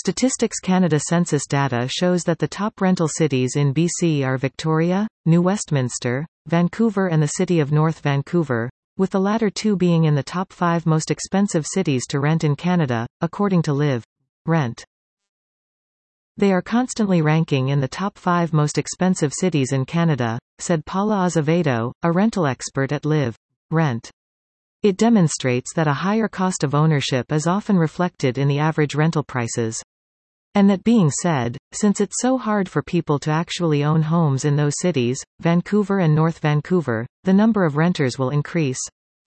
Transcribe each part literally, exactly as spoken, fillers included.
Statistics Canada census data shows that the top rental cities in B C are Victoria, New Westminster, Vancouver and the city of North Vancouver, with the latter two being in the top five most expensive cities to rent in Canada, according to Live. Rent. They are constantly ranking in the top five most expensive cities in Canada, said Paula Azevedo, a rental expert at Live. Rent. It demonstrates that a higher cost of ownership is often reflected in the average rental prices. And that being said, since it's so hard for people to actually own homes in those cities, Vancouver and North Vancouver, the number of renters will increase.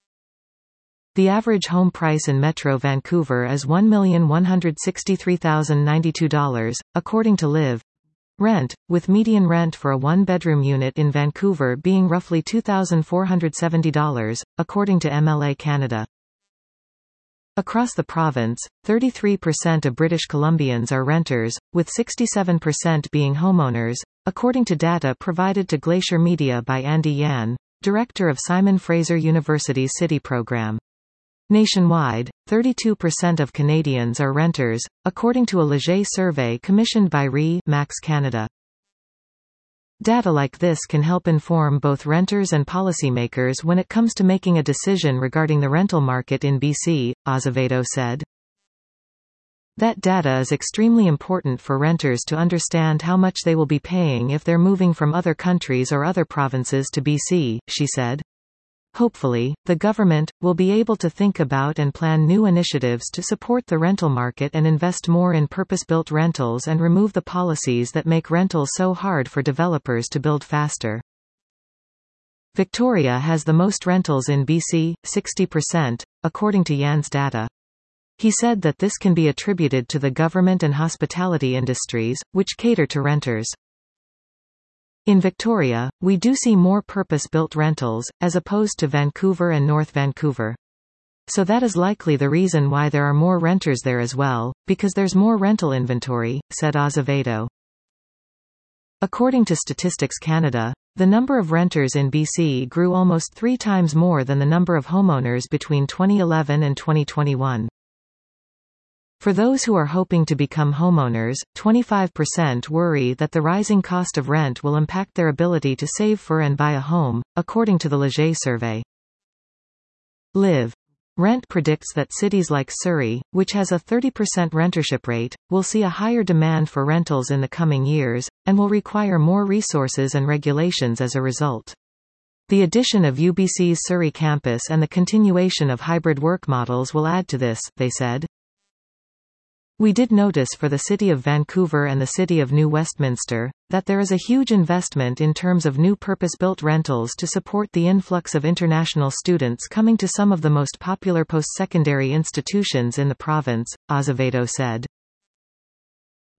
The average home price in Metro Vancouver is one million one hundred sixty-three thousand ninety-two dollars, according to Live. Rent, with median rent for a one-bedroom unit in Vancouver being roughly two thousand four hundred seventy dollars, according to M L A Canada. Across the province, thirty-three percent of British Columbians are renters, with sixty-seven percent being homeowners, according to data provided to Glacier Media by Andy Yan, director of Simon Fraser University's City program. Nationwide, thirty-two percent of Canadians are renters, according to a Leger survey commissioned by R E Max Canada. Data like this can help inform both renters and policymakers when it comes to making a decision regarding the rental market in B C, Azevedo said. That data is extremely important for renters to understand how much they will be paying if they're moving from other countries or other provinces to B C, she said. Hopefully, the government will be able to think about and plan new initiatives to support the rental market and invest more in purpose-built rentals and remove the policies that make rentals so hard for developers to build faster. Victoria has the most rentals in B C, sixty percent, according to Yan's data. He said that this can be attributed to the government and hospitality industries, which cater to renters. In Victoria, we do see more purpose-built rentals, as opposed to Vancouver and North Vancouver. So that is likely the reason why there are more renters there as well, because there's more rental inventory, said Azevedo. According to Statistics Canada, the number of renters in B C grew almost three times more than the number of homeowners between twenty eleven and twenty twenty-one. For those who are hoping to become homeowners, twenty-five percent worry that the rising cost of rent will impact their ability to save for and buy a home, according to the Leger survey. Live. Rent predicts that cities like Surrey, which has a thirty percent rentership rate, will see a higher demand for rentals in the coming years, and will require more resources and regulations as a result. The addition of U B C's Surrey campus and the continuation of hybrid work models will add to this, they said. We did notice for the City of Vancouver and the City of New Westminster, that there is a huge investment in terms of new purpose-built rentals to support the influx of international students coming to some of the most popular post-secondary institutions in the province, Azevedo said.